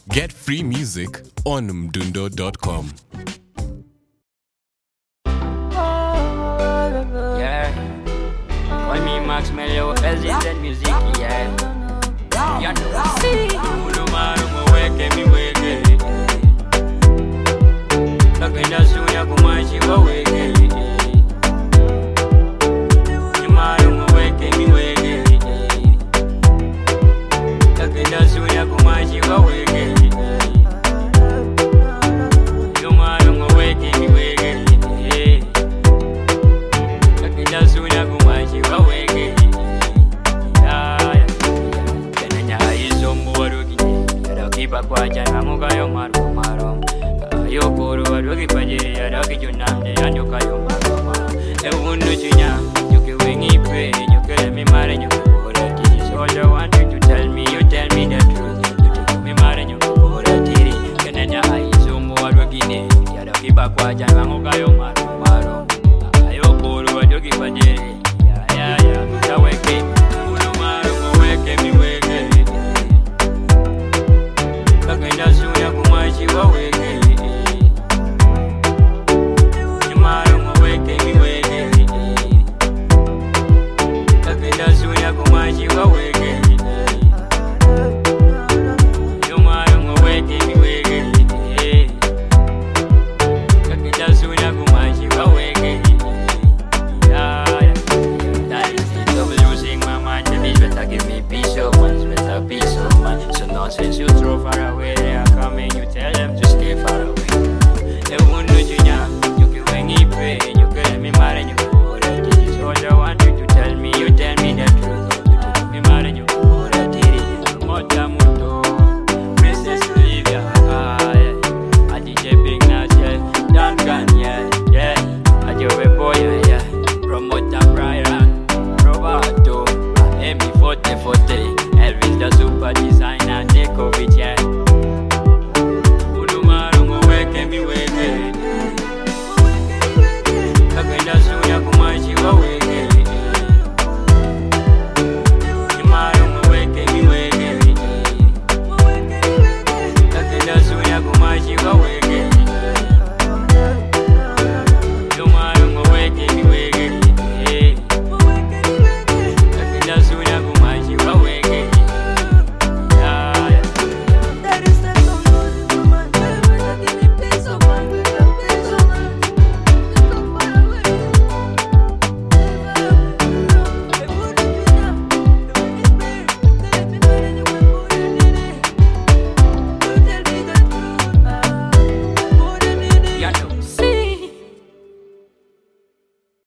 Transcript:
Get free music on mdundo.com. Yeah, call me Max Mello, LZ Music, yeah. You know, Ulumaro mweke miweke. Lakini sunya kumashi waweke. Ulumaro mweke miweke. Lakini sunya kumashi waweke. Ulumaro mweke miweke. Sunya kumashi waweke. Kenanya izombu warugi. Yaraki bakwaja namuka yo maru maru. Yo kuru warugi paje yaraki junamde yanyo kayo maru. Ewunu chunya yuke wengi pe yuke me mare yuke kura tiri. So all I want you to tell me, you tell me the truth. You take me mare yuke kura tiri. Kenanya izombu warugi ne. Yaraki bakwaja namuka yo maru maru. Yo kuru warugi paje. Taweke ulumaro mweke miweke. Kakenda sunya kumashi waweke. Ulumaro mweke miweke. Kakenda sunya kumashi waweke. Ulumaro mweke miweke. Kakenda sunya kumashi waweke. Give me peace of mind, better peace of mind. So nonsense you throw far away.